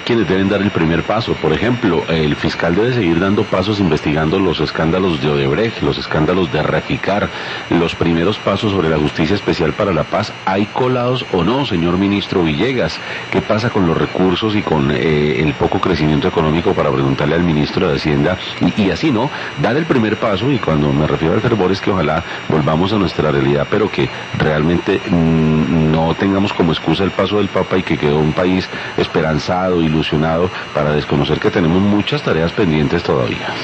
quienes deben dar el primer paso. Por ejemplo, el fiscal debe seguir dando pasos investigando los escándalos de Odebrecht, los escándalos de Reficar, los primeros pasos sobre la Justicia Especial para la Paz. ¿Hay colados o no, señor ministro Villegas? ¿Qué pasa con los recursos y con el poco crecimiento económico, para preguntarle al ministro de Hacienda? Y así, ¿no? Dar el primer paso, y cuando me refiero al fervor es que ojalá volvamos a nuestra realidad, pero que realmente no tengamos como excusa el paso del Papa y que quedó un país esperanzado, ilusionado, para desconocer que tenemos muchas tareas pendientes todavía.